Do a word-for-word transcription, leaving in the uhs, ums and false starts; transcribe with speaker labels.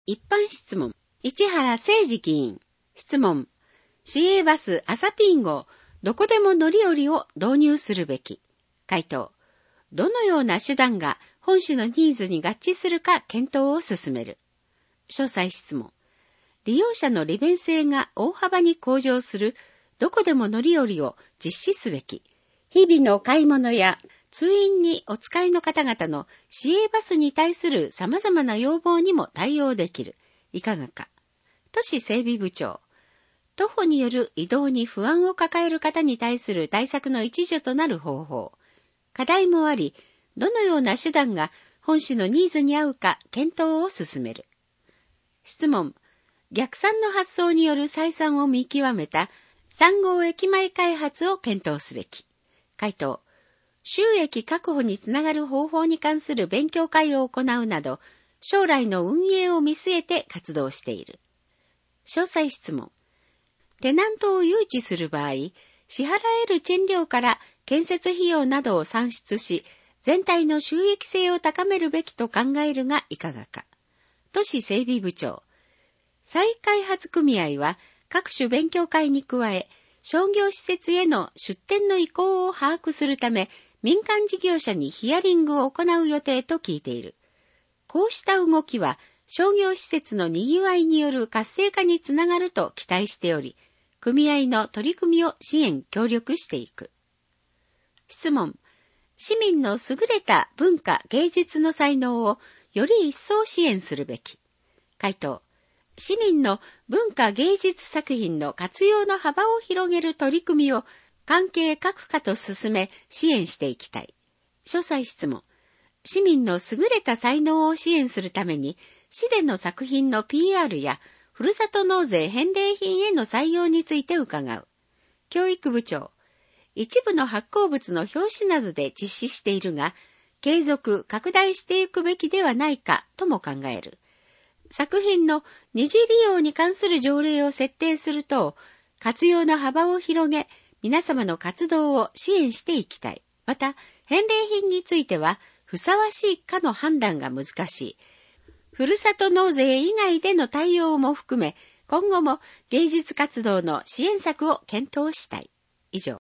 Speaker 1: 一般質問。市原誠二議員。質問。市営バスアサピン号、どこでも乗り降りを導入するべき。回答。どのような手段が本市のニーズに合致するか検討を進める。詳細質問。利用者の利便性が大幅に向上するどこでも乗り降りを実施すべき。日々の買い物や通院にお使いの方々の市営バスに対する様々な要望にも対応できる。いかがか。都市整備部長。徒歩による移動に不安を抱える方に対する対策の一助となる方法。課題もあり、どのような手段が本市のニーズに合うか検討を進める。質問。逆算の発想による採算を見極めたさん号駅前開発を検討すべき。回答。収益確保につながる方法に関する勉強会を行うなど、将来の運営を見据えて活動している。詳細質問。テナントを誘致する場合、支払える賃料から建設費用などを算出し、全体の収益性を高めるべきと考えるがいかがか。都市整備部長。再開発組合は各種勉強会に加え、商業施設への出店の意向を把握するため、民間事業者にヒアリングを行う予定と聞いている。こうした動きは、商業施設の賑わいによる活性化につながると期待しており、組合の取り組みを支援協力していく。質問。市民の優れた文化芸術の才能をより一層支援するべき。回答。市民の文化芸術作品の活用の幅を広げる取り組みを関係各課と進め支援していきたい。詳細質問。市民の優れた才能を支援するために、市での作品の ピーアール やふるさと納税返礼品への採用について伺う。教育部長。一部の発行物の表紙などで実施しているが、継続、拡大していくべきではないかとも考える。作品の二次利用に関する条例を設定すると、活用の幅を広げ、皆様の活動を支援していきたい。また、返礼品については、ふさわしいかの判断が難しい。ふるさと納税以外での対応も含め、今後も芸術活動の支援策を検討したい。以上。